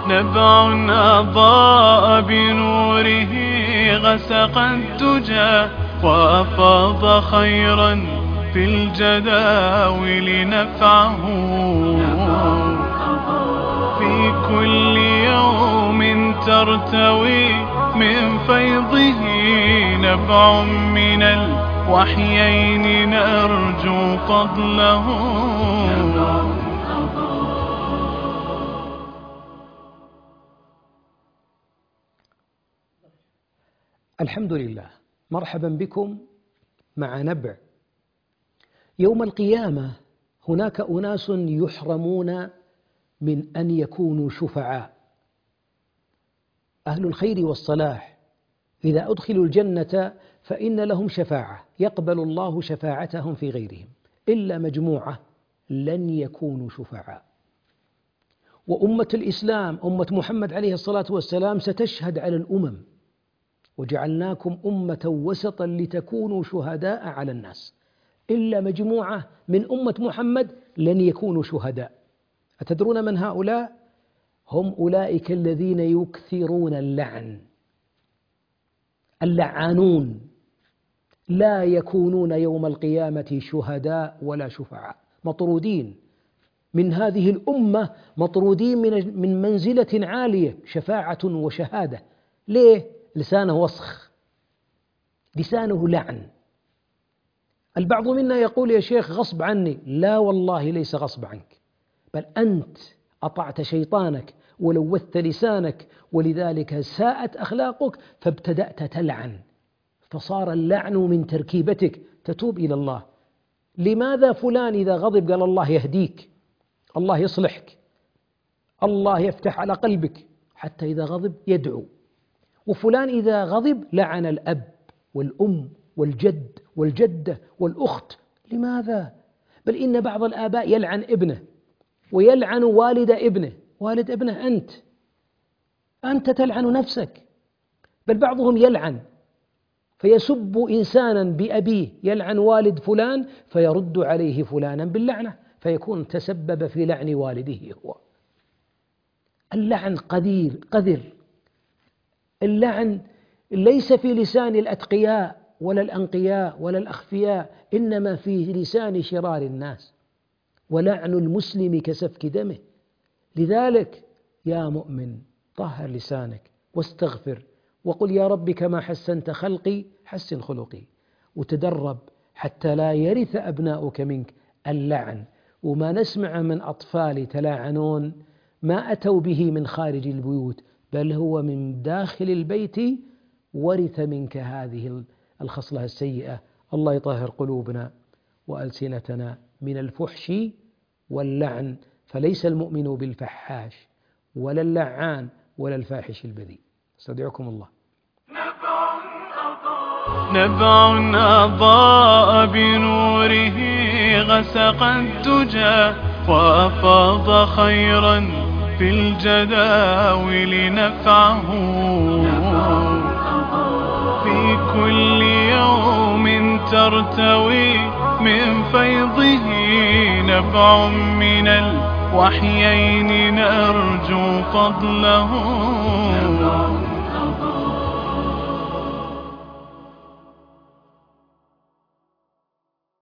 نبع أضاء بنوره غسق الدجى وأفاض خيرا في الجداول نفعه في كل يوم ترتوي من فيضه نبع من الوحيين نرجو فضله. الحمد لله، مرحبا بكم مع نبع. يوم القيامة هناك أناس يحرمون من أن يكونوا شفعاء. أهل الخير والصلاح إذا أدخلوا الجنة فإن لهم شفاعة، يقبل الله شفاعتهم في غيرهم، إلا مجموعة لن يكونوا شفعاء. وأمة الإسلام أمة محمد عليه الصلاة والسلام ستشهد على الأمم: وجعلناكم أمة وسطا لتكونوا شهداء على الناس. إلا مجموعة من أمة محمد لن يكونوا شهداء. أتدرون من هؤلاء؟ هم أولئك الذين يكثرون اللعن. اللعانون لا يكونون يوم القيامة شهداء ولا شفعاء، مطرودين من هذه الأمة، مطرودين من منزلة عالية، شفاعة وشهادة. ليه؟ لسانه وسخ، لسانه لعن. البعض منا يقول: يا شيخ غصب عني. لا والله ليس غصب عنك، بل أنت أطعت شيطانك ولوثت لسانك، ولذلك ساءت أخلاقك فابتدأت تلعن، فصار اللعن من تركيبتك. تتوب إلى الله. لماذا فلان إذا غضب قال الله يهديك، الله يصلحك، الله يفتح على قلبك، حتى إذا غضب يدعو. وفلان إذا غضب لعن الأب والأم والجد والجدة والأخت. لماذا؟ بل إن بعض الآباء يلعن ابنه ويلعن والد ابنه. والد ابنه أنت تلعن نفسك. بل بعضهم يلعن فيسب إنسانا بأبيه، يلعن والد فلان فيرد عليه فلانا باللعنة، فيكون تسبب في لعن والده هو. اللعن قذر. اللعن ليس في لسان الأتقياء ولا الأنقياء ولا الأخفياء، إنما في لسان شرار الناس. ولعن المسلم كسفك دمه. لذلك يا مؤمن طهر لسانك واستغفر وقل: يا رب كما حسنت خلقي حسن خلقي. وتدرب حتى لا يرث أبناؤك منك اللعن. وما نسمع من أطفال يتلاعنون ما أتوا به من خارج البيوت، بل هو من داخل البيت ورث منك هذه الخصلة السيئة. الله يطهر قلوبنا وألسنتنا من الفحش واللعن، فليس المؤمن بالفحاش ولا اللعان ولا الفاحش البذيء. استودعكم الله. نبع أضاء بنوره غسق الدجى وأفاض خيرا في الجداول نفعه في كل يوم ترتوي من فيضه نبع من الوحيين نرجو فضله.